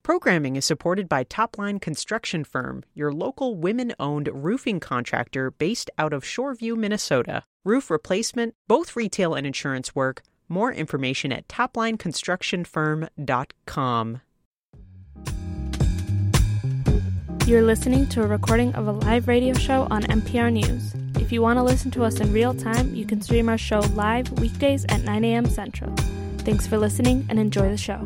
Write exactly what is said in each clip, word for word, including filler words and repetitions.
Programming is supported by Topline Construction Firm, your local women-owned roofing contractor based out of Shoreview, Minnesota. Roof replacement, both retail and insurance work. More information at topline construction firm dot com. You're listening to a recording of a live radio show on N P R News. If you want to listen to us in real time, you can stream our show live weekdays at nine a.m. Central. Thanks for listening and enjoy the show.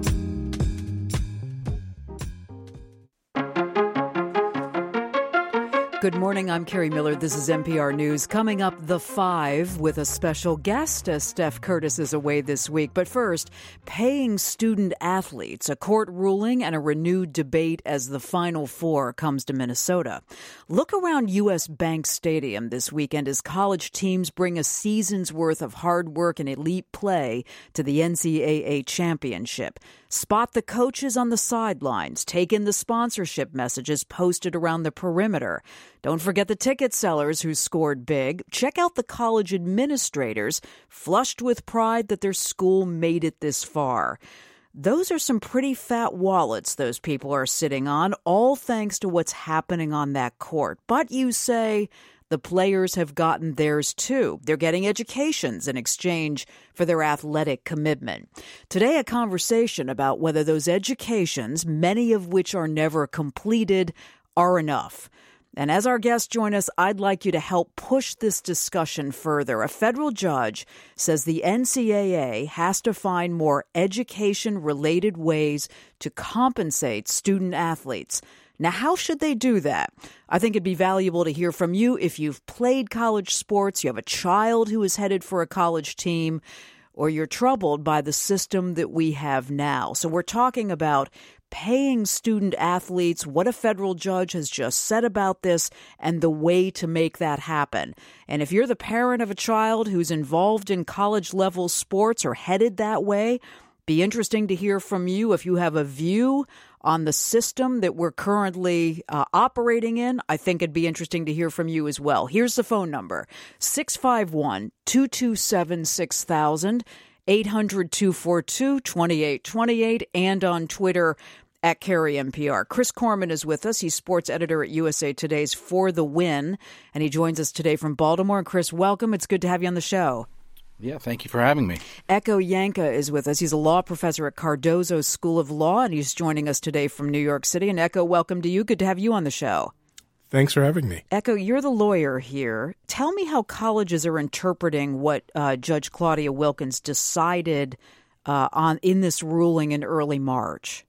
Good morning, I'm Carrie Miller. This is N P R News. Coming up, The Five with a special guest as Steph Curtis is away this week. But first, paying student athletes, a court ruling and a renewed debate as the Final Four comes to Minnesota. Look around U S. Bank Stadium this weekend as college teams bring a season's worth of hard work and elite play to the N C double A championship. Spot the coaches on the sidelines. Take in the sponsorship messages posted around the perimeter. Don't forget the ticket sellers who scored big. Check out the college administrators, flushed with pride that their school made it this far. Those are some pretty fat wallets those people are sitting on, all thanks to what's happening on that court. But you say the players have gotten theirs too. They're getting educations in exchange for their athletic commitment. Today, a conversation about whether those educations, many of which are never completed, are enough. And as our guests join us, I'd like you to help push this discussion further. A federal judge says the N C double A has to find more education-related ways to compensate student athletes. Now, how should they do that? I think it'd be valuable to hear from you if you've played college sports, you have a child who is headed for a college team, or you're troubled by the system that we have now. So we're talking about paying student athletes, what a federal judge has just said about this, and the way to make that happen. And if you're the parent of a child who's involved in college-level sports or headed that way, be interesting to hear from you if you have a view on the system that we're currently uh, operating in. I think it'd be interesting to hear from you as well. Here's the phone number, six five one, two two seven, six thousand, eight hundred, two four two, two eight two eight, and on Twitter at Carrie N P R. Chris Corman is with us. He's sports editor at U S A Today's For the Win, and he joins us today from Baltimore. And Chris, welcome. It's good to have you on the show. Yeah, thank you for having me. Echo Yanka is with us. He's a law professor at Cardozo School of Law, and he's joining us today from New York City. And Echo, welcome to you. Good to have you on the show. Thanks for having me. Echo, you're the lawyer here. Tell me how colleges are interpreting what uh, Judge Claudia Wilkins decided uh, on in this ruling in early March.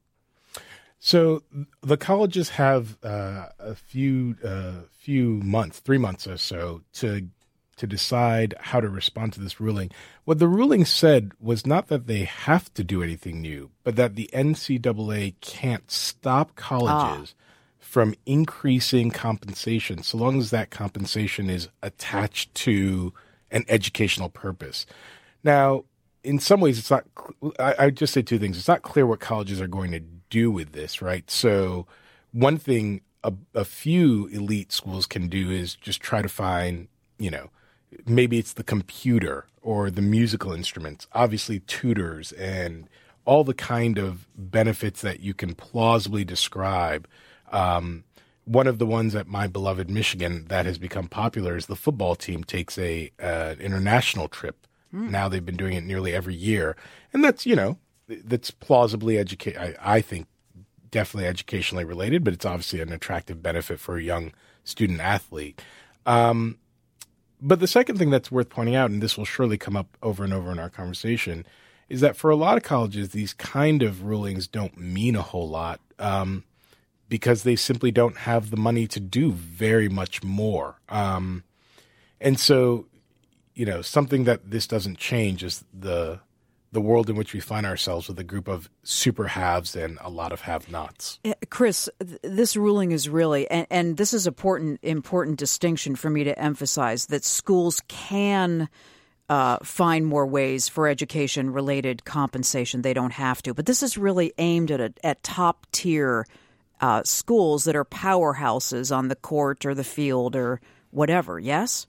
So the colleges have uh, a few uh, few months, three months or so, to to decide how to respond to this ruling. What the ruling said was not that they have to do anything new, but that the N C double A can't stop colleges ah. from increasing compensation so long as that compensation is attached to an educational purpose. Now, in some ways, it's not – I just say two things. It's not clear what colleges are going to do with this, right? So one thing a, a few elite schools can do is just try to find, you know, maybe it's the computer or the musical instruments, obviously tutors and all the kind of benefits that you can plausibly describe. Um, one of the ones at my beloved Michigan that has become popular is the football team takes a uh, international trip. Mm. Now they've been doing it nearly every year. And that's, you know, that's plausibly educate. I, I think definitely educationally related, but it's obviously an attractive benefit for a young student athlete. Um, But the second thing that's worth pointing out, and this will surely come up over and over in our conversation, is that for a lot of colleges, these kind of rulings don't mean a whole lot um, because they simply don't have the money to do very much more. Um, and so, you know, something that this doesn't change is the the world in which we find ourselves with a group of super haves and a lot of have-nots. Chris, this ruling is really, and, and this is an important, important distinction for me to emphasize, that schools can uh, find more ways for education-related compensation. They don't have to. But this is really aimed at, a, at top-tier uh, schools that are powerhouses on the court or the field or whatever, yes?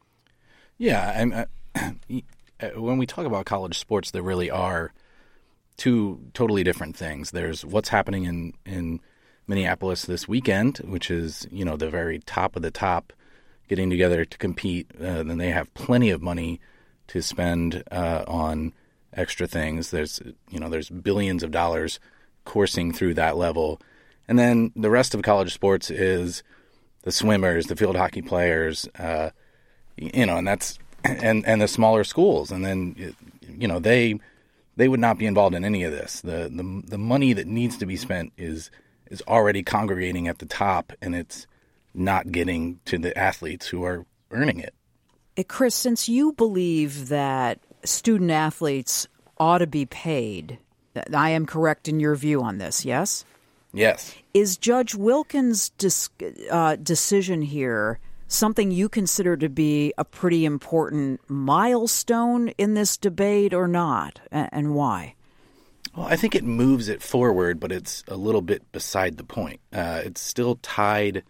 Yeah, I'm, uh, when we talk about college sports, there really are two totally different things. There's what's happening in, in Minneapolis this weekend, which is, you know, the very top of the top getting together to compete. Uh, then they have plenty of money to spend uh, on extra things. There's, you know, there's billions of dollars coursing through that level. And then the rest of college sports is the swimmers, the field hockey players, uh, you know, and that's and, and the smaller schools. And then, you know, they they would not be involved in any of this. The the the money that needs to be spent is is already congregating at the top, and it's not getting to the athletes who are earning it. Hey, Chris, since you believe that student athletes ought to be paid, I am correct in your view on this, yes? Yes. Is Judge Wilkins' dis- uh, decision here something you consider to be a pretty important milestone in this debate or not, and, and why? Well, I think it moves it forward, but it's a little bit beside the point. Uh, it's still tied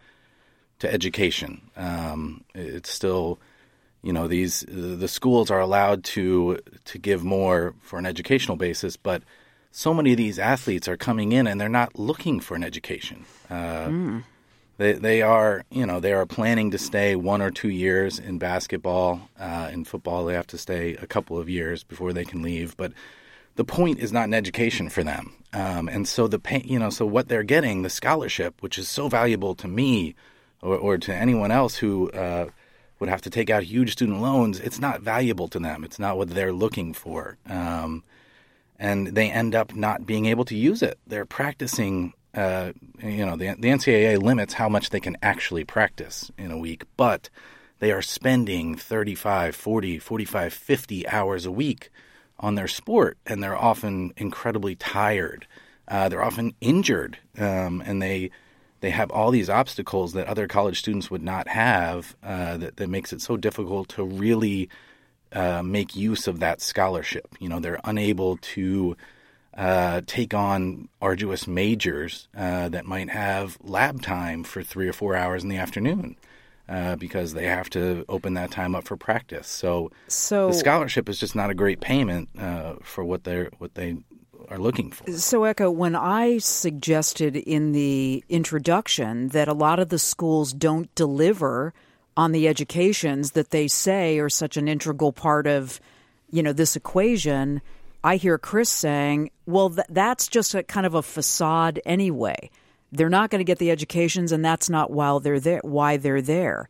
to education. Um, it's still, you know, these the schools are allowed to to give more for an educational basis, but so many of these athletes are coming in and they're not looking for an education. Uh, mm. They they are, you know, they are planning to stay one or two years in basketball. Uh, in football, they have to stay a couple of years before they can leave. But the point is not an education for them. Um, and so the pay, you know, so what they're getting, the scholarship, which is so valuable to me or, or to anyone else who uh, would have to take out huge student loans, it's not valuable to them. It's not what they're looking for. Um, and they end up not being able to use it. They're practicing, uh, you know, the, the N C double A limits how much they can actually practice in a week, but they are spending thirty-five, forty, forty-five, fifty hours a week on their sport, and they're often incredibly tired. Uh, they're often injured, um, and they they have all these obstacles that other college students would not have uh, that, that makes it so difficult to really uh, make use of that scholarship. You know, they're unable to uh, take on arduous majors uh, that might have lab time for three or four hours in the afternoon. Uh, because they have to open that time up for practice. So, so the scholarship is just not a great payment uh, for what they're what they are looking for. So, Echo, when I suggested in the introduction that a lot of the schools don't deliver on the educations that they say are such an integral part of, you know, this equation, I hear Chris saying, well, th- that's just a kind of a facade anyway. They're not going to get the educations, and that's not while they're there, why they're there.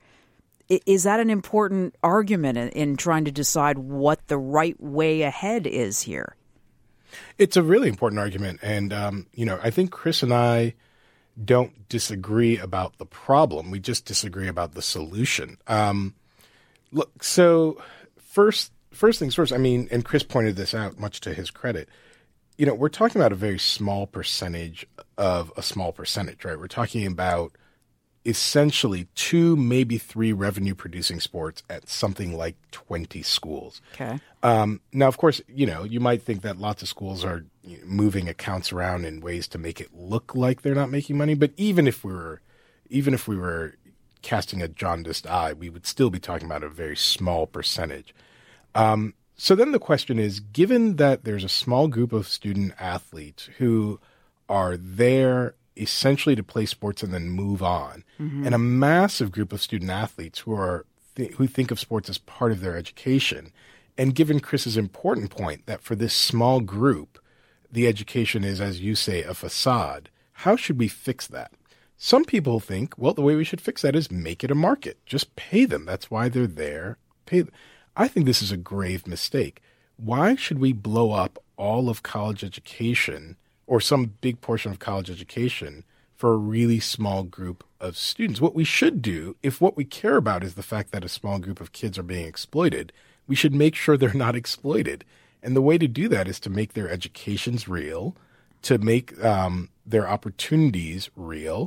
Is that an important argument in, in trying to decide what the right way ahead is here? It's a really important argument. And, um, you know, I think Chris and I don't disagree about the problem. We just disagree about the solution. Um, look, so first, first things first, I mean, and Chris pointed this out, much to his credit. You know, we're talking about a very small percentage of a small percentage, right? We're talking about essentially two, maybe three revenue-producing sports at something like twenty schools. Okay. Um, now, of course, you know, you might think that lots of schools are you know, moving accounts around in ways to make it look like they're not making money. But even if we were, even if we were casting a jaundiced eye, we would still be talking about a very small percentage. Um, So then the question is, given that there's a small group of student athletes who are there essentially to play sports and then move on, mm-hmm. and a massive group of student athletes who are th- who think of sports as part of their education, and given Chris's important point that for this small group, the education is, as you say, a facade, how should we fix that? Some people think, well, the way we should fix that is make it a market. Just pay them. That's why they're there. Pay them. I think this is a grave mistake. Why should we blow up all of college education or some big portion of college education for a really small group of students? What we should do, if what we care about is the fact that a small group of kids are being exploited, we should make sure they're not exploited. And the way to do that is to make their educations real, to make um, their opportunities real,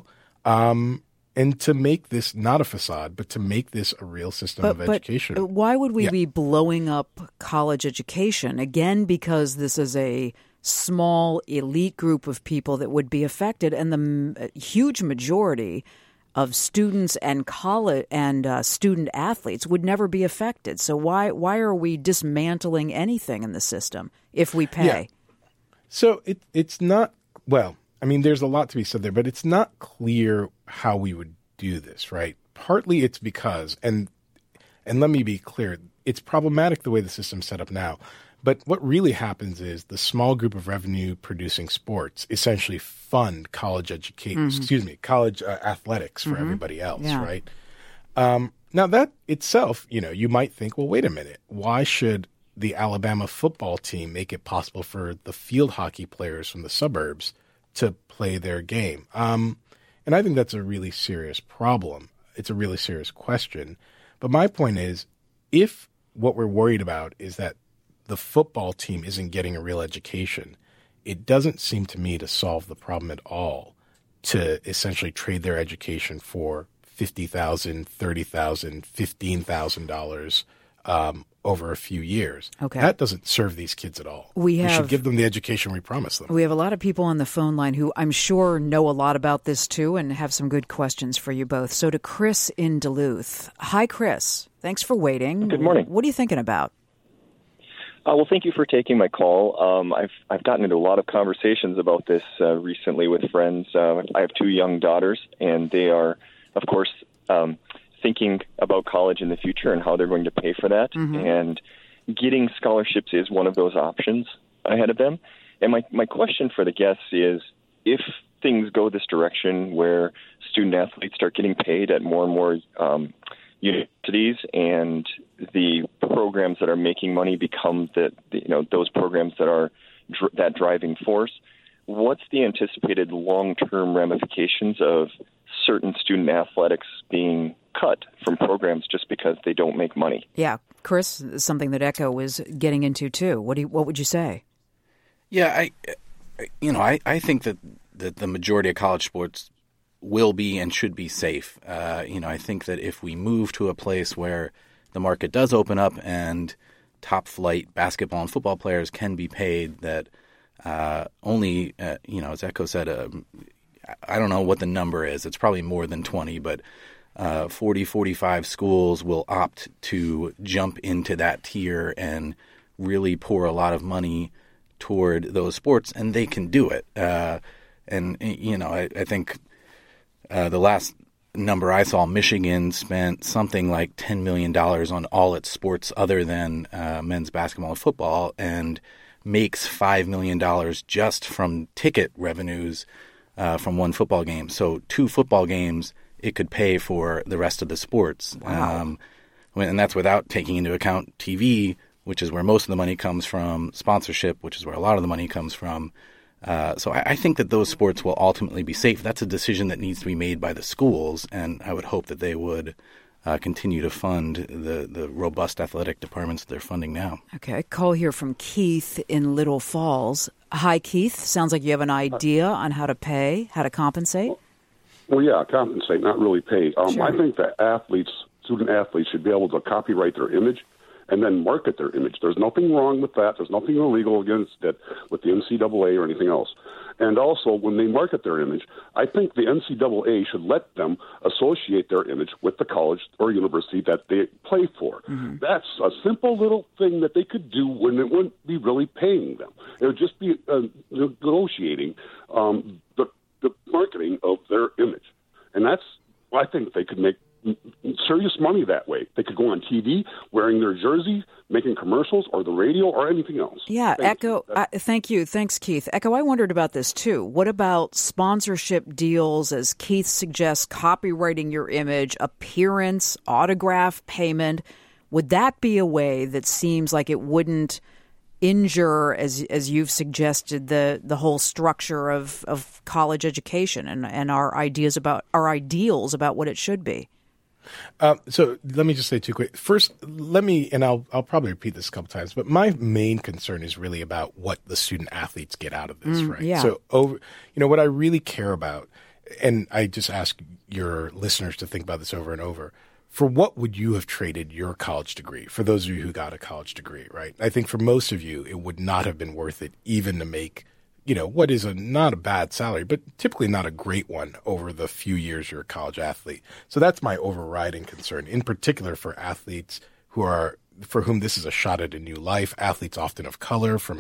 um and to make this not a facade, but to make this a real system but, of education. But why would we yeah. be blowing up college education? Again, because this is a small elite group of people that would be affected, and the m- huge majority of students and college and uh, student athletes would never be affected. So why why are we dismantling anything in the system if we pay? Yeah. So it it's not, well, I mean, there's a lot to be said there, but it's not clear how we would do this, right? Partly it's because, and and let me be clear, it's problematic the way the system's set up now. But what really happens is the small group of revenue-producing sports essentially fund college education, mm-hmm. excuse me, college uh, athletics for mm-hmm. everybody else, yeah. right? Um, now that itself, you know, you might think, well, wait a minute, why should the Alabama football team make it possible for the field hockey players from the suburbs to play their game? Um, and I think that's a really serious problem. It's a really serious question. But my point is, if what we're worried about is that the football team isn't getting a real education, it doesn't seem to me to solve the problem at all to essentially trade their education for fifty thousand dollars, thirty thousand dollars, fifteen thousand dollars um, over a few years. Okay. That doesn't serve these kids at all. We, have, we should give them the education we promised them. We have a lot of people on the phone line who I'm sure know a lot about this too and have some good questions for you both. So to Chris in Duluth. Hi, Chris. Thanks for waiting. Good morning. What are you thinking about? Uh, well, thank you for taking my call. Um, I've I've gotten into a lot of conversations about this uh, recently with friends. Uh, I have two young daughters, and they are, of course, um, thinking about college in the future and how they're going to pay for that. Mm-hmm. And getting scholarships is one of those options ahead of them. And my, my question for the guests is, if things go this direction where student athletes start getting paid at more and more um, universities, and the programs that are making money become the, the you know those programs that are dr- that driving force, what's the anticipated long-term ramifications of certain student athletics being cut from programs just because they don't make money? Yeah, Chris, something that Echo was getting into too. What do you, what would you say? Yeah, I, you know, I, I think that, that the majority of college sports will be and should be safe. Uh, you know, I think that if we move to a place where the market does open up and top flight basketball and football players can be paid, that uh, only, uh, you know, as Echo said, uh, I don't know what the number is. It's probably more than twenty, but uh, forty, forty-five schools will opt to jump into that tier and really pour a lot of money toward those sports, and they can do it. Uh, and, you know, I, I think uh, the last number I saw, Michigan spent something like ten million dollars on all its sports other than uh, men's basketball and football, and makes five million dollars just from ticket revenues uh, from one football game. So two football games, it could pay for the rest of the sports. Wow. Um, and that's without taking into account T V, which is where most of the money comes from, sponsorship, which is where a lot of the money comes from. Uh, so I, I think that those sports will ultimately be safe. That's a decision that needs to be made by the schools, and I would hope that they would uh, continue to fund the, the robust athletic departments that they're funding now. Okay, a call here from Keith in Little Falls. Hi, Keith. Sounds like you have an idea on how to pay, how to compensate. Well, yeah, compensate, not really pay. Um, Sure. I think that athletes, student athletes, should be able to copyright their image and then market their image. There's nothing wrong with that. There's nothing illegal against that with the N C double A or anything else. And also, when they market their image, I think the N C double A should let them associate their image with the college or university that they play for. Mm-hmm. That's a simple little thing that they could do when it wouldn't be really paying them. It would just be uh, negotiating um, the, the marketing of their image. And that's, I think they could make serious money that way. They could go on T V wearing their jersey, making commercials, or the radio, or anything else. Yeah, Thank Echo, you. uh, thank you. Thanks, Keith. Echo, I wondered about this too. What about sponsorship deals, as Keith suggests, copyrighting your image, appearance, autograph payment? Would that be a way that seems like it wouldn't injure, as as you've suggested, the the whole structure of, of college education and, and our ideas about our ideals about what it should be? Um, so let me just say two quick. First, let me, and I'll I'll probably repeat this a couple times, but my main concern is really about what the student athletes get out of this, Mm, right? yeah. So, over, you know, what I really care about, and I just ask your listeners to think about this over and over. For what would you have traded your college degree? For those of you who got a college degree, right? I think for most of you, it would not have been worth it even to make, you know, what is a not a bad salary, but typically not a great one over the few years you're a college athlete. So that's my overriding concern, in particular for athletes who are, for whom this is a shot at a new life, athletes often of color from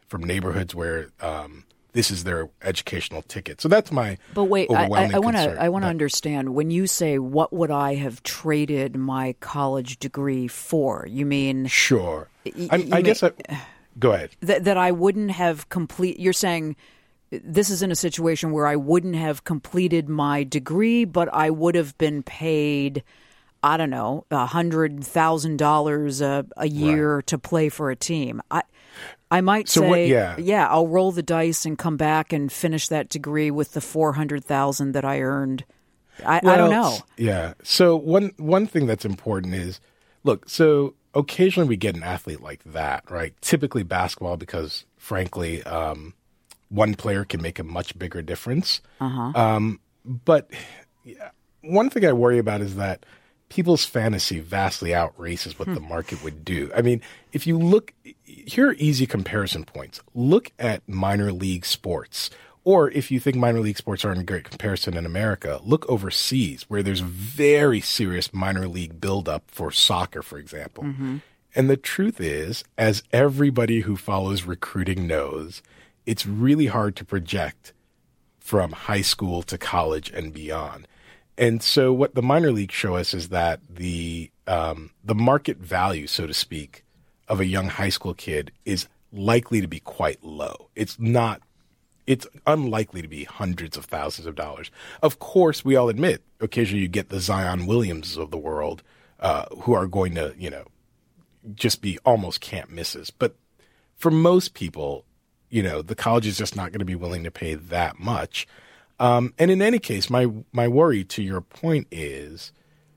from neighborhoods where um, this is their educational ticket. So that's my But wait, I want to I want to but, understand when you say what would I have traded my college degree for? You mean sure? Y- I, you I may, guess I, go ahead. That that I wouldn't have complete. You're saying this is in a situation where I wouldn't have completed my degree, but I would have been paid, I don't know, a hundred thousand dollars a a year Right. to play for a team. I. I might So say, what- yeah. yeah, I'll roll the dice and come back and finish that degree with the four hundred thousand that I earned. I, I don't Well, know. s- Yeah. So one one thing that's important is, look. So occasionally we get an athlete like that, right? Typically basketball, because frankly, um, one player can make a much bigger difference. Uh-huh. Um, but yeah, one thing I worry about is that people's fantasy vastly outraces what the market would do. I mean, if you look, here are easy comparison points. Look at minor league sports. Or if you think minor league sports aren't a great comparison in America, look overseas where there's very serious minor league buildup for soccer, for example. Mm-hmm. And the truth is, as everybody who follows recruiting knows, it's really hard to project from high school to college and beyond. And so what the minor leagues show us is that the um, the market value, so to speak, of a young high school kid is likely to be quite low. It's not It's unlikely to be hundreds of thousands of dollars. Of course, we all admit, occasionally you get the Zion Williamses of the world uh, who are going to, you know, just be almost can't misses. But for most people, you know, the college is just not going to be willing to pay that much. Um, and in any case, my my worry, to your point, is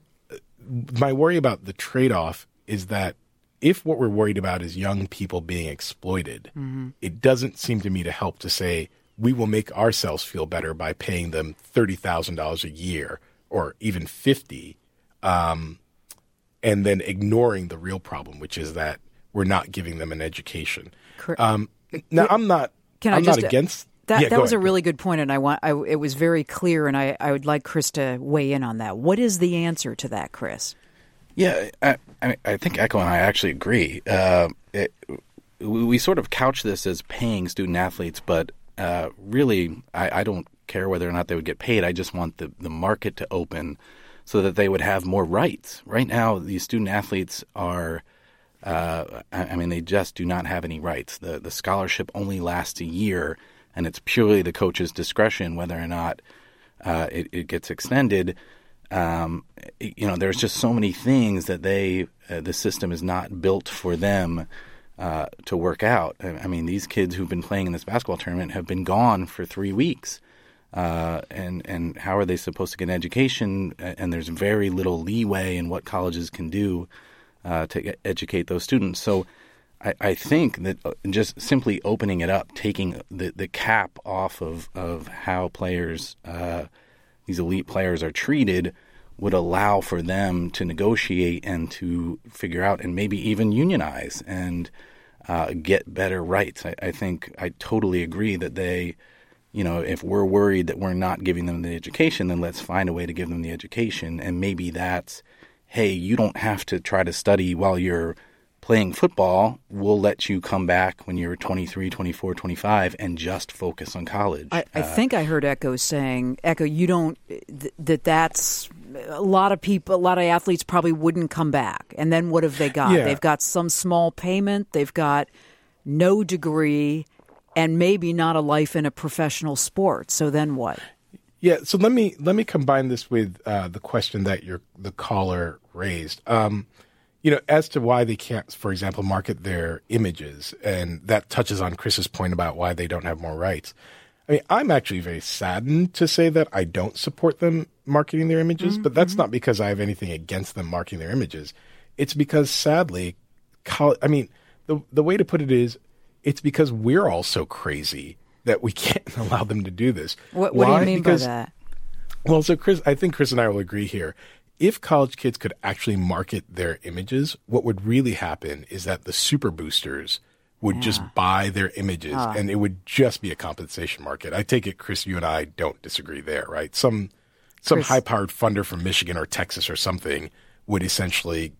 my worry about the trade-off is that if what we're worried about is young people being exploited, mm-hmm. it doesn't seem to me to help to say we will make ourselves feel better by paying them thirty thousand dollars a year or even fifty thousand dollars, um, and then ignoring the real problem, which is that we're not giving them an education. Um, now, I'm not. Can I I'm just, not against. That, yeah, that was ahead. a really good point, and I want. I, it was very clear, and I, I would like Chris to weigh in on that. What is the answer to that, Chris? Yeah, I, I, I think Echo and I actually agree. Uh, it, we, we sort of couch this as paying student athletes, but uh, really, I, I don't care whether or not they would get paid. I just want the, the market to open so that they would have more rights. Right now, these student athletes are, uh, I, I mean, they just do not have any rights. The, the scholarship only lasts a year, and it's purely the coach's discretion whether or not uh, it, it gets extended. Um, you know, there's just so many things that they, uh, the system is not built for them uh, to work out. I mean, these kids who've been playing in this basketball tournament have been gone for three weeks. Uh, and, and how are they supposed to get an education? And there's very little leeway in what colleges can do uh, to educate those students. So I, I think that just simply opening it up, taking the, the cap off of, of how players uh, – these elite players are treated would allow for them to negotiate and to figure out and maybe even unionize and uh, get better rights. I, I think I totally agree that they, you know, if we're worried that we're not giving them the education, then let's find a way to give them the education. And maybe that's, hey, you don't have to try to study while you're playing football. We'll let you come back when you're twenty-three, twenty-four, twenty-five and just focus on college. I, I uh, think I heard Echo saying, Echo, you don't, th- that that's, a lot of people, a lot of athletes probably wouldn't come back. And then what have they got? Yeah. They've got some small payment, they've got no degree, and maybe not a life in a professional sport. So then what? Yeah, so let me let me combine this with uh, the question that your the caller raised. Um, you know, as to why they can't, for example, market their images, and that touches on Chris's point about why they don't have more rights. I mean, I'm actually very saddened to say that I don't support them marketing their images, mm-hmm. but that's not because I have anything against them marketing their images. It's because, sadly, col- I mean, the the way to put it is, it's because we're all so crazy that we can't allow them to do this. What, what do you mean because, by that? Well, so Chris, I think Chris and I will agree here. If college kids could actually market their images, what would really happen is that the super boosters would yeah. just buy their images, uh. and it would just be a compensation market. I take it, Chris, you and I don't disagree there, right? Some some Chris. high-powered funder from Michigan or Texas or something would essentially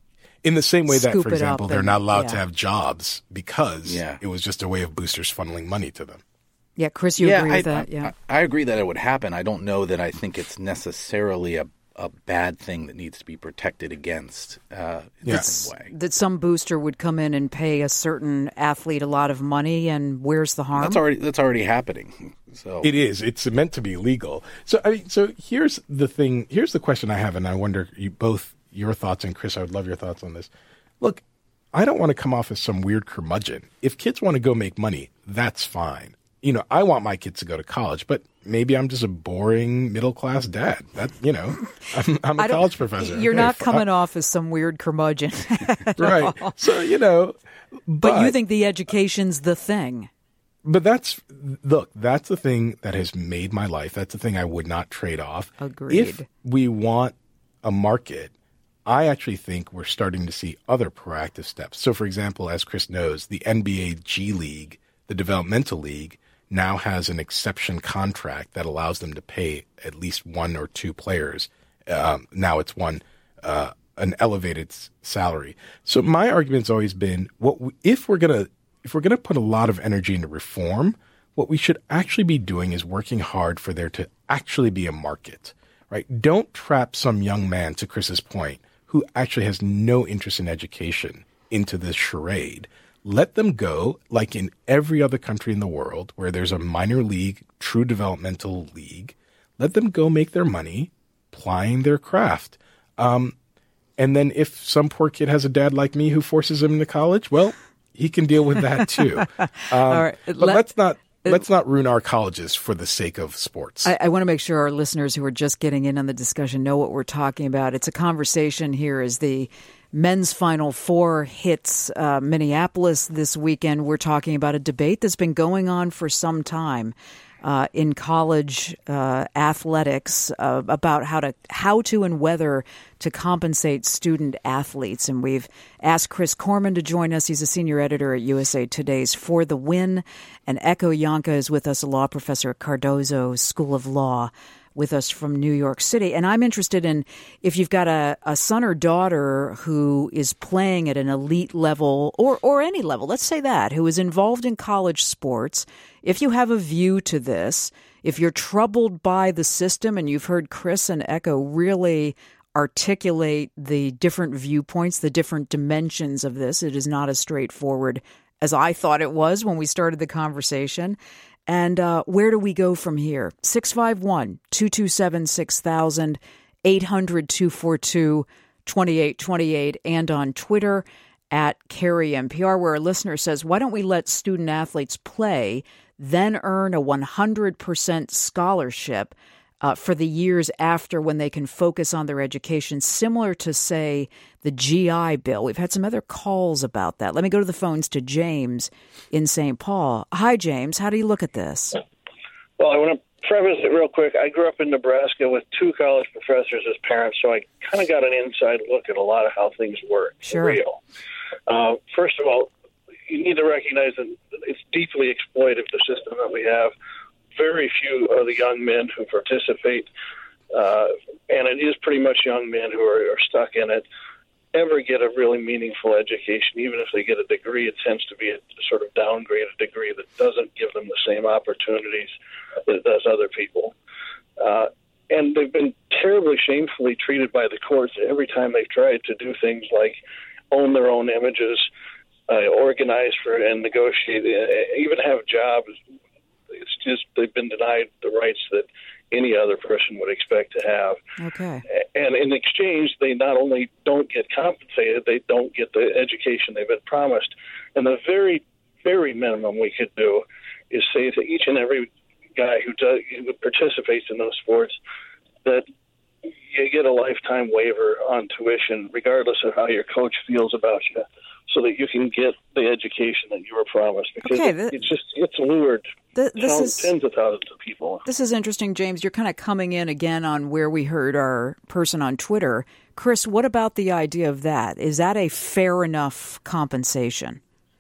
In the same way that, scoop for it example, up they're and- not allowed yeah. to have jobs because Yeah. it was just a way of boosters funneling money to them. Yeah, Chris, you yeah, agree I, with that? I, Yeah. I, I agree that it would happen. I don't know that I think it's necessarily a, a bad thing that needs to be protected against uh, in Yeah. the same way. That some booster would come in and pay a certain athlete a lot of money, and where's the harm? That's already that's already happening. So It is. It's meant to be legal. So, I mean, so here's the thing. Here's the question I have, and I wonder you both your thoughts, and Chris, I would love your thoughts on this. Look, I don't want to come off as some weird curmudgeon. If kids want to go make money, that's fine. You know, I want my kids to go to college, but maybe I'm just a boring middle class dad. That you know, I'm, I'm a I don't- college professor. You're Okay, not fi- coming off as some weird curmudgeon. right. So you know, But you think the education's the thing. But that's look, that's the thing that has made my life. That's the thing I would not trade off. Agreed. If we want a market, I actually think we're starting to see other proactive steps. So, for example, as Chris knows, the N B A G League, the developmental league, now has an exception contract that allows them to pay at least one or two players. Um, now it's one uh, an elevated s- salary. So my argument's always been, what we, if we're gonna if we're gonna put a lot of energy into reform, what we should actually be doing is working hard for there to actually be a market. Right? Don't trap some young man, to Chris's point, who actually has no interest in education into this charade. Let them go, like in every other country in the world where there's a minor league, true developmental league. Let them go make their money plying their craft. Um, and then if some poor kid has a dad like me who forces him into college, well, he can deal with that too. Um, All right. But Let- let's not let's not ruin our colleges for the sake of sports. I, I want to make sure our listeners who are just getting in on the discussion know what we're talking about. It's a conversation here as the men's Final Four hits uh, Minneapolis this weekend. We're talking about a debate that's been going on for some time uh, in college uh, athletics uh, about how to how to and whether to compensate student athletes. And we've asked Chris Corman to join us. He's a senior editor at U S A Today's For the Win. And Echo Yanka is with us, a law professor at Cardozo School of Law, with us from New York City. And I'm interested in if you've got a, a son or daughter who is playing at an elite level or, or any level, let's say that, who is involved in college sports, if you have a view to this, if you're troubled by the system, and you've heard Chris and Echo really articulate the different viewpoints, the different dimensions of this, it is not as straightforward as I thought it was when we started the conversation. And uh, where do we go from here? six five one, two two seven, six thousand, eight hundred, two four two, two eight two eight, and on Twitter at Carrie N P R, where a listener says, why don't we let student athletes play, then earn a one hundred percent scholarship uh, for the years after when they can focus on their education, similar to, say, the G I Bill. We've had some other calls about that. Let me go to the phones to James in Saint Paul. Hi, James. How do you look at this? Well, I want to preface it real quick. I grew up in Nebraska with two college professors as parents, so I kind of got an inside look at a lot of how things work. Sure. For real. Uh, first of all, you need to recognize that it's deeply exploitive, the system that we have. Very few of the young men who participate, uh, and it is pretty much young men who are, are stuck in it, ever get a really meaningful education. Even if they get a degree, it tends to be a sort of downgraded degree that doesn't give them the same opportunities that it does other people. Uh, and they've been terribly shamefully treated by the courts every time they've tried to do things like own their own images, uh, organize for and negotiate, uh, even have jobs. It's just they've been denied the rights that any other person would expect to have. Okay. And in exchange, they not only don't get compensated, they don't get the education they've been promised. And the very, very minimum we could do is say to each and every guy who does who participates in those sports that you get a lifetime waiver on tuition, regardless of how your coach feels about you, so that you can get the education that you were promised. Because Okay, it, th- it's just it's lured Th- this thousands, is tens of thousands of people. this is interesting, James. You're kind of coming in again on where we heard our person on Twitter. Chris, what about the idea of that? Is that a fair enough compensation?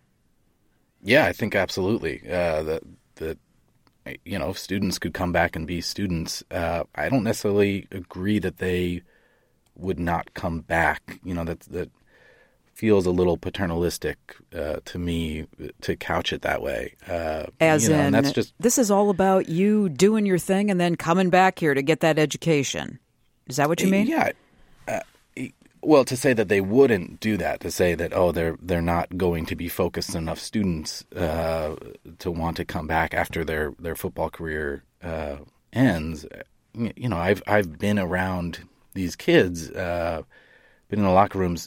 Yeah, I think absolutely. Uh, that that you know, if students could come back and be students, uh, I don't necessarily agree that they would not come back. You know, that that feels a little paternalistic uh, to me to couch it that way. Uh, As you know, in, and that's just, this is all about you doing your thing and then coming back here to get that education. Is that what you mean? Yeah. Uh, well, to say that they wouldn't do that, to say that, oh, they're they're not going to be focused enough students uh, to want to come back after their, their football career uh, ends. You know, I've I've been around these kids, uh, been in the locker rooms.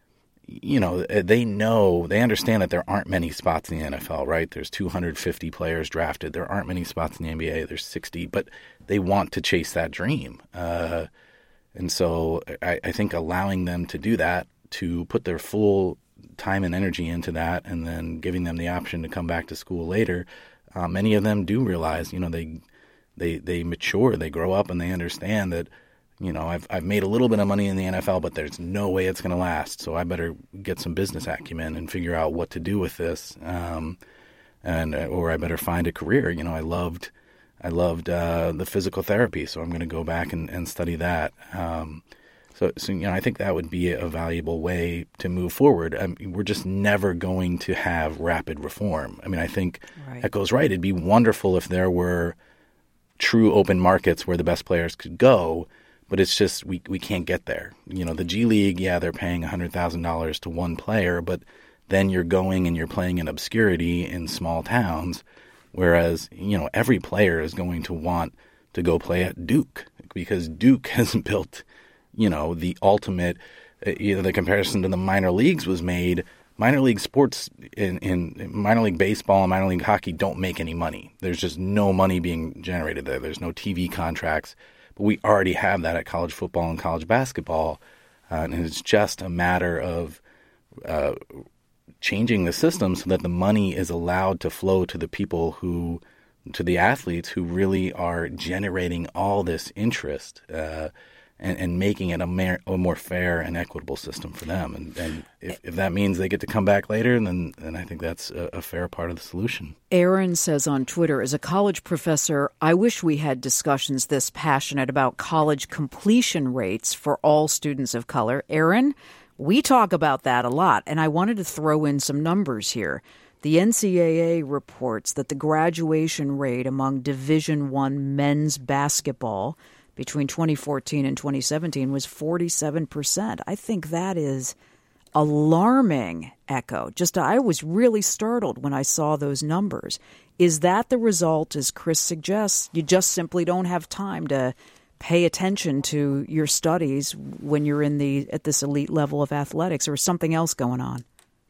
You know, they know, they understand that there aren't many spots in the N F L, right? There's two hundred fifty players drafted. There aren't many spots in the N B A. There's sixty, but they want to chase that dream. Uh, and so I, I think allowing them to do that, to put their full time and energy into that, and then giving them the option to come back to school later, uh, many of them do realize, you know, they they they mature, they grow up, and they understand that, you know, I've I've made a little bit of money in the N F L, but there's no way it's going to last. So I better get some business acumen and figure out what to do with this, um, and or I better find a career. You know, I loved I loved uh, the physical therapy, so I'm going to go back and, and study that. Um, so, so you know, I think that would be a valuable way to move forward. I mean, we're just never going to have rapid reform. I mean, I think Right. Echo's right. It'd be wonderful if there were true open markets where the best players could go. But it's just we we can't get there. You know, the G League, yeah, they're paying one hundred thousand dollars to one player, but then you're going and you're playing in obscurity in small towns, whereas, you know, every player is going to want to go play at Duke because Duke has built, you know, the ultimate, you know, the comparison to the minor leagues was made. Minor league sports in, in minor league baseball and minor league hockey don't make any money. There's just no money being generated there. There's no T V contracts. But we already have that at college football and college basketball, uh, and it's just a matter of uh, changing the system so that the money is allowed to flow to the people who, to the athletes who really are generating all this interest uh, and, and making it a, mer- a more fair and equitable system for them. And, and if, if that means they get to come back later, then, then I think that's a, a fair part of the solution. Aaron says on Twitter, as a college professor, I wish we had discussions this passionate about college completion rates for all students of color. Aaron, we talk about that a lot, and I wanted to throw in some numbers here. The N C double A reports that the graduation rate among Division I men's basketball between twenty fourteen and twenty seventeen was forty-seven percent. I think that is alarming, Echo. Just I was really startled when I saw those numbers. Is that the result, as Chris suggests, you just simply don't have time to pay attention to your studies when you're in the at this elite level of athletics, or is something else going on?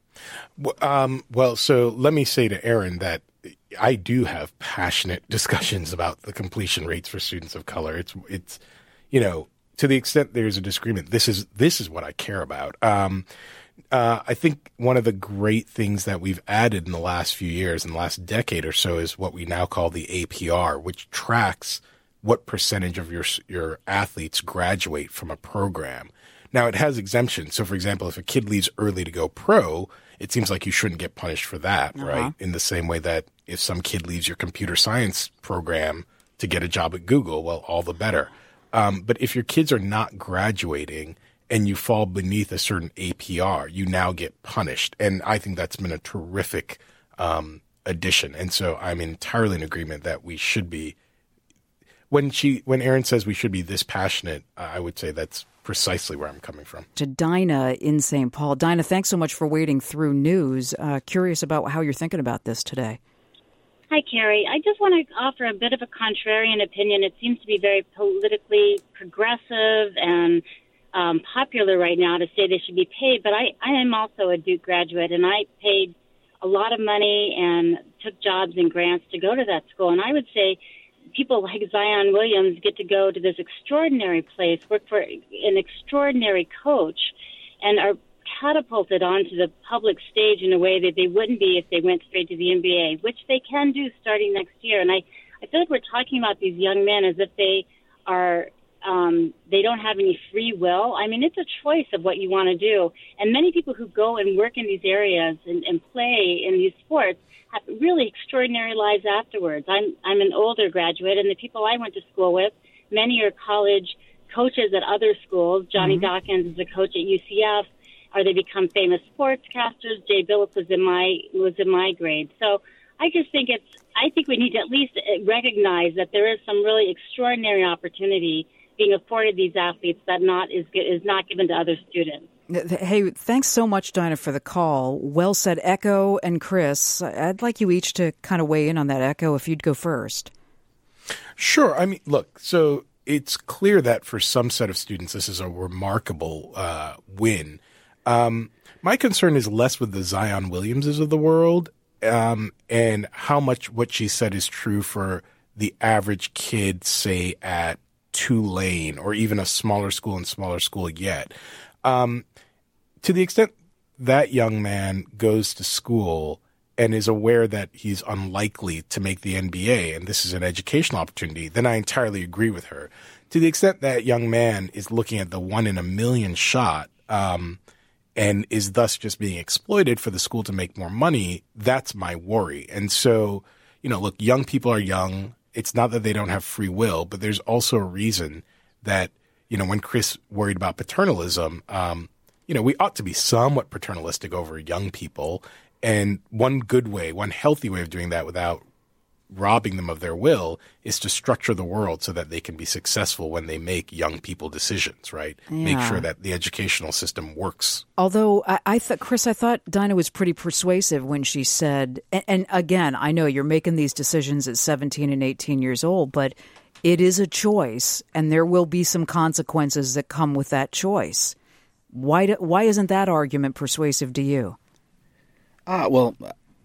Um, well, so let me say to Aaron that I do have passionate discussions about the completion rates for students of color. It's, it's, you know, to the extent there's a disagreement, this is, this is what I care about. Um, uh, I think one of the great things that we've added in the last few years, in the last decade or so, is what we now call the A P R, which tracks what percentage of your, your athletes graduate from a program. Now, it has exemptions. So, for example, if a kid leaves early to go pro, it seems like you shouldn't get punished for that, uh-huh. right? In the same way that if some kid leaves your computer science program to get a job at Google, well, all the better. Um, but if your kids are not graduating and you fall beneath a certain A P R, you now get punished. And I think that's been a terrific um, addition. And so I'm entirely in agreement that we should be. When she, when Aaron says we should be this passionate, uh, I would say that's precisely where I'm coming from. To Dinah in Saint Paul. Dinah, thanks so much for wading through news. Uh, curious about how you're thinking about this today. Hi, Carrie. I just want to offer a bit of a contrarian opinion. It seems to be very politically progressive and um, popular right now to say they should be paid, but I, I am also a Duke graduate, and I paid a lot of money and took jobs and grants to go to that school, and I would say people like Zion Williams get to go to this extraordinary place, work for an extraordinary coach, and are catapulted onto the public stage in a way that they wouldn't be if they went straight to the N B A, which they can do starting next year. And I, I feel like we're talking about these young men as if they are um, they don't have any free will. I mean, it's a choice of what you want to do. And many people who go and work in these areas and, and play in these sports have really extraordinary lives afterwards. I'm I'm an older graduate, and the people I went to school with, many are college coaches at other schools. Johnny mm-hmm. Dawkins is a coach at U C F. or they become famous sportscasters. Jay Billis was in my was in my grade. So I just think it's. I think we need to at least recognize that there is some really extraordinary opportunity being afforded these athletes that not is is not given to other students. Hey, thanks so much, Dinah, for the call. Well said. Echo and Chris, I'd like you each to kind of weigh in on that. Echo, if you'd go first. Sure. I mean, look, so it's clear that for some set of students, this is a remarkable uh, win. Um, my concern is less with the Zion Williamses of the world um, and how much what she said is true for the average kid, say, at Tulane or even a smaller school and smaller school yet. Um, to the extent that young man goes to school and is aware that he's unlikely to make the N B A and this is an educational opportunity, then I entirely agree with her. To the extent that young man is looking at the one in a million shot um, and is thus just being exploited for the school to make more money, that's my worry. And so, you know, look, young people are young. It's not that they don't have free will, but there's also a reason that, you know, when Chris worried about paternalism, um, you know, we ought to be somewhat paternalistic over young people. And one good way, one healthy way of doing that without robbing them of their will is to structure the world so that they can be successful when they make young people decisions, right? Yeah. Make sure that the educational system works. Although I, I thought, Chris, I thought Dinah was pretty persuasive when she said, and, and again, I know you're making these decisions at seventeen and eighteen years old, but it is a choice and there will be some consequences that come with that choice. Why, do, why isn't that argument persuasive to you? Ah, well,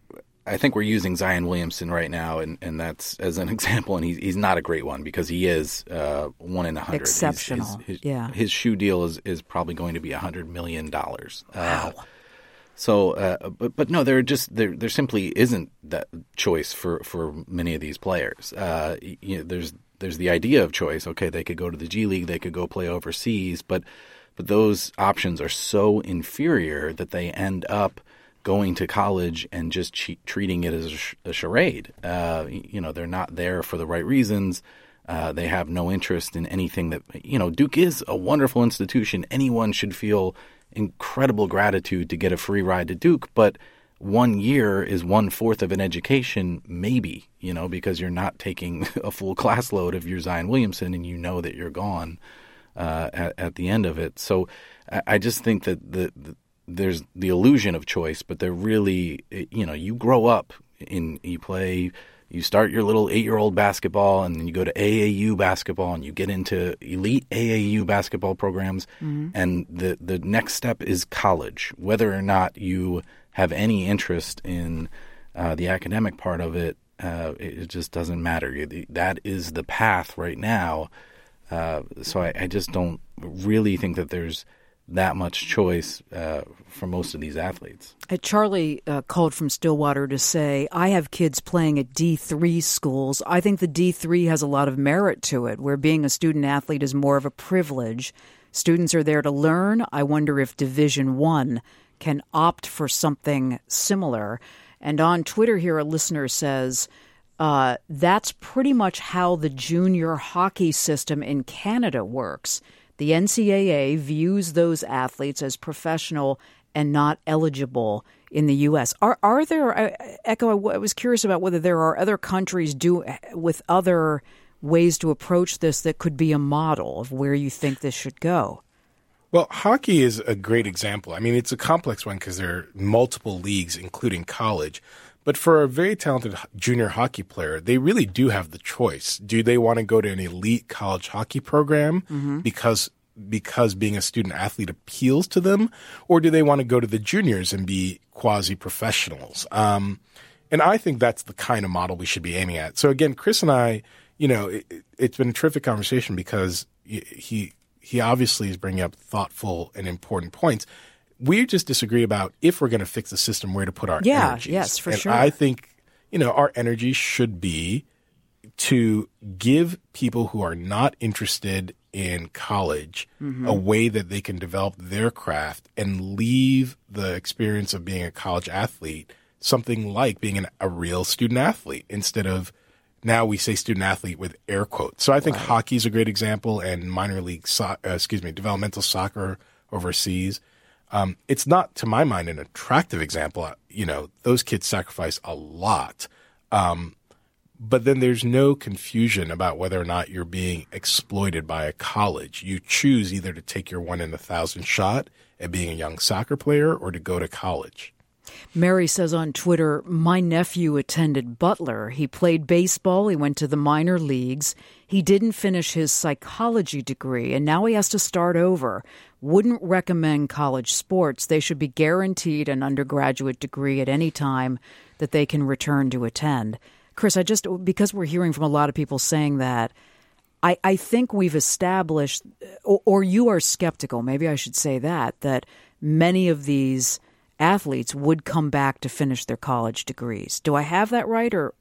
I think we're using Zion Williamson right now, and, and that's as an example, and he's he's not a great one because he is uh, one in a hundred. Exceptional, his, his, his, yeah. His shoe deal is, is probably going to be a hundred million dollars. Wow. Uh, so, uh, but but no, there just there there simply isn't that choice for, for many of these players. Uh, you know, there's there's the idea of choice. Okay, they could go to the G League, they could go play overseas, but but those options are so inferior that they end up going to college and just che- treating it as a, sh- a charade. Uh, you know, they're not there for the right reasons. Uh, they have no interest in anything that, you know, Duke is a wonderful institution. Anyone should feel incredible gratitude to get a free ride to Duke, but one year is one fourth of an education, maybe, you know, because you're not taking a full class load if you're Zion Williamson and you know that you're gone uh, at, at the end of it. So I, I just think that the, the there's the illusion of choice, but they're really, you know, you grow up in, you play, you start your little eight-year-old basketball, and then you go to A A U basketball, and you get into elite A A U basketball programs, mm-hmm. and the, the next step is college. Whether or not you have any interest in uh, the academic part of it, uh, it, it just doesn't matter. That is the path right now. Uh, so I, I just don't really think that there's that much choice uh, for most of these athletes. Uh, Charlie uh, called from Stillwater to say, I have kids playing at D three schools. I think the D three has a lot of merit to it, where being a student athlete is more of a privilege. Students are there to learn. I wonder if Division One can opt for something similar. And on Twitter here, a listener says, uh, that's pretty much how the junior hockey system in Canada works. The N C double A views those athletes as professional and not eligible in the U S. Are are there, uh, Echo, I was curious about whether there are other countries do with other ways to approach this that could be a model of where you think this should go. Well, hockey is a great example. I mean, it's a complex one because there are multiple leagues, including college. But for a very talented junior hockey player, they really do have the choice. Do they want to go to an elite college hockey program mm-hmm. because because being a student athlete appeals to them, or do they want to go to the juniors and be quasi-professionals? Um, and I think that's the kind of model we should be aiming at. So again, Chris and I, you know, it, it's been a terrific conversation because he he obviously is bringing up thoughtful and important points. We just disagree about if we're going to fix the system, where to put our yeah, energies. Yes, for and sure. I think, you know, our energy should be to give people who are not interested in college mm-hmm. a way that they can develop their craft and leave the experience of being a college athlete something like being an, a real student athlete instead of now we say student athlete with air quotes. So I think right. hockey is a great example, and minor league, so- uh, excuse me, developmental soccer overseas. Um, it's not, to my mind, an attractive example. You know, those kids sacrifice a lot. Um, but then there's no confusion about whether or not you're being exploited by a college. You choose either to take your one in a thousand shot at being a young soccer player or to go to college. Mary says on Twitter, my nephew attended Butler. He played baseball. He went to the minor leagues. He didn't finish his psychology degree, and now he has to start over. Wouldn't recommend college sports. They should be guaranteed an undergraduate degree at any time that they can return to attend. Chris, I just, because we're hearing from a lot of people saying that, I, I think we've established, or, or you are skeptical, maybe I should say that, that many of these athletes would come back to finish their college degrees. Do I have that right, or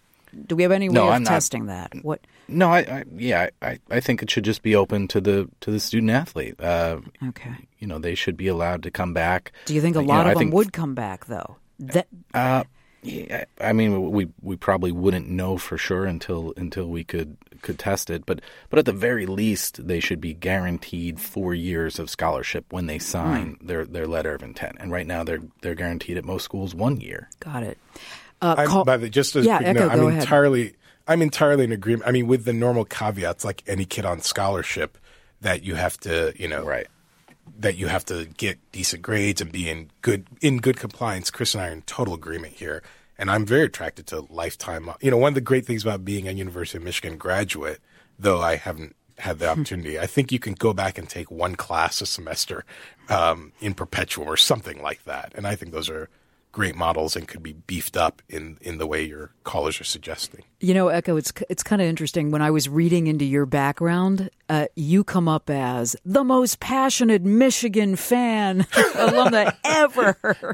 do we have any way no, of I'm testing not, that? What? No, I, I yeah, I, I think it should just be open to the to the student athlete. Uh, okay, you know, they should be allowed to come back. Do you think a lot you know, of I them think, would come back though? That. Uh, yeah, I mean, we we probably wouldn't know for sure until until we could could test it. But but at the very least, they should be guaranteed four years of scholarship when they sign mm. their, their letter of intent. And right now, they're they're guaranteed at most schools one year. Got it. Uh, I'm, call, by the, just as yeah, quick Echo, note, I'm go ahead. entirely I'm entirely in agreement. I mean, with the normal caveats, like any kid on scholarship, that you have to, you know, right. that you have to get decent grades and be in good in good compliance. Chris and I are in total agreement here. And I'm very attracted to lifetime. You know, one of the great things about being a University of Michigan graduate, though I haven't had the opportunity, I think you can go back and take one class a semester um, in perpetual or something like that. And I think those are great models and could be beefed up in, in the way your callers are suggesting. You know, Echo, it's it's kind of interesting. When I was reading into your background, uh, you come up as the most passionate Michigan fan alumni ever.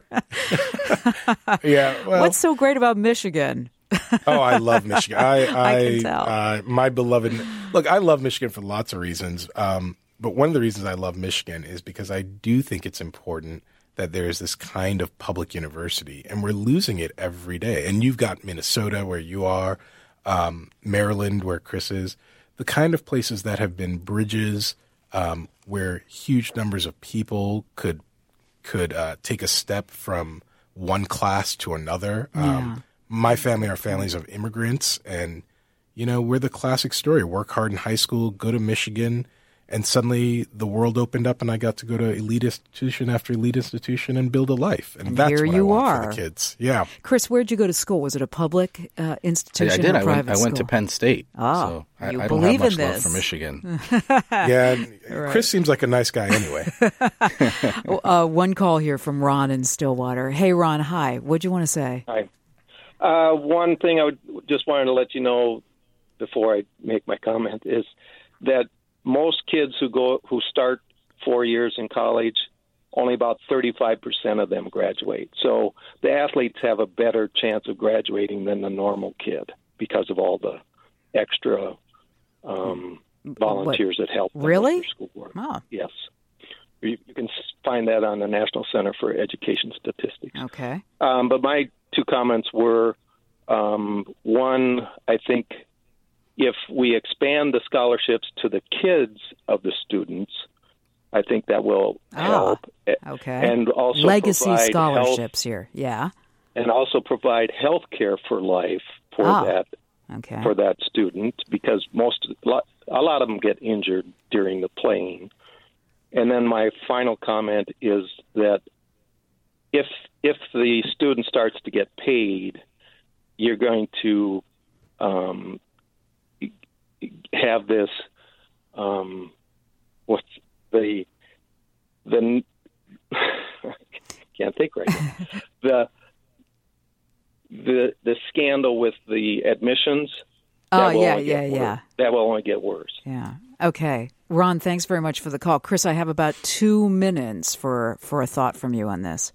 Yeah, well, what's so great about Michigan? Oh, I love Michigan. I, I, I can tell. Uh, my beloved. Look, I love Michigan for lots of reasons. Um, but one of the reasons I love Michigan is because I do think it's important that there is this kind of public university, and we're losing it every day. And you've got Minnesota, where you are, um, Maryland, where Chris is, the kind of places that have been bridges um, where huge numbers of people could could uh, take a step from one class to another. Yeah. Um, my family are families of immigrants, and, you know, we're the classic story. Work hard in high school, go to Michigan, and suddenly the world opened up and I got to go to elite institution after elite institution and build a life. And, and that's here what you I want are. for the kids. Yeah. Chris, where'd you go to school? Was it a public uh, institution I, I did. or I private went, I went to school? Penn State. Ah, so I, you I don't believe have much in love this. for Michigan. Yeah. Right. Chris seems like a nice guy anyway. uh, one call here from Ron in Stillwater. Hey, Ron. Hi. What'd you want to say? Hi. Uh, one thing I would just wanted to let you know before I make my comment is that most kids who go who start four years in college, only about thirty-five percent of them graduate. So the athletes have a better chance of graduating than the normal kid because of all the extra um, volunteers what? that help them really? with their schoolwork. Oh. Yes. You, you can find that on the National Center for Education Statistics. Okay. Um, but my two comments were, um, one, I think if we expand the scholarships to the kids of the students, I think that will help. Ah, okay. And also legacy provide scholarships health, here. Yeah. And also provide health care for life for ah, that okay. for that student, because most a lot of them get injured during the playing. And then my final comment is that if if the student starts to get paid, you're going to um, have this um, what's the the can't think right now the the the scandal with the admissions. Oh yeah, yeah, yeah. That will only get worse. Yeah. Okay, Ron. Thanks very much for the call, Chris. I have about two minutes for for a thought from you on this.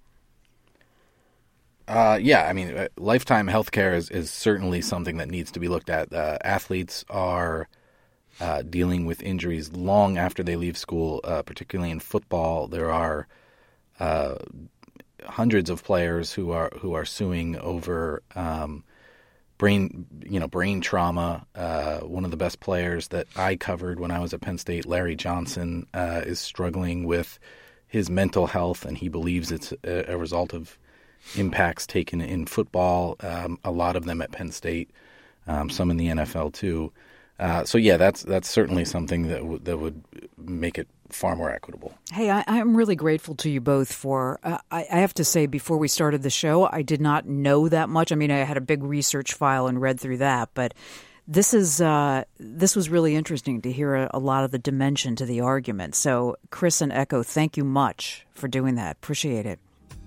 Uh, yeah, I mean, uh, lifetime health care is, is certainly something that needs to be looked at. Uh, athletes are uh, dealing with injuries long after they leave school, uh, particularly in football. There are uh, hundreds of players who are who are suing over um, brain, you know, brain trauma. Uh, one of the best players that I covered when I was at Penn State, Larry Johnson, uh, is struggling with his mental health, and he believes it's a, a result of impacts taken in football, um, a lot of them at Penn State, um, some in the N F L too. Uh, so yeah, that's that's certainly something that w- that would make it far more equitable. Hey, I, I'm really grateful to you both for, uh, I, I have to say, before we started the show, I did not know that much. I mean, I had a big research file and read through that, but this is uh, this was really interesting to hear a, a lot of the dimension to the argument. So, Chris and Echo, thank you much for doing that. Appreciate it.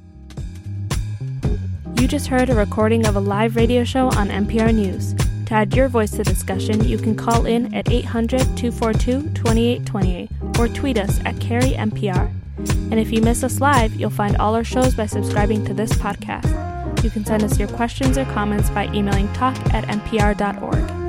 You just heard a recording of a live radio show on N P R News. To add your voice to the discussion, you can call in at eight hundred, two four two, two eight two eight or tweet us at Carrie N P R. And if you miss us live, you'll find all our shows by subscribing to this podcast. You can send us your questions or comments by emailing talk at n p r dot org.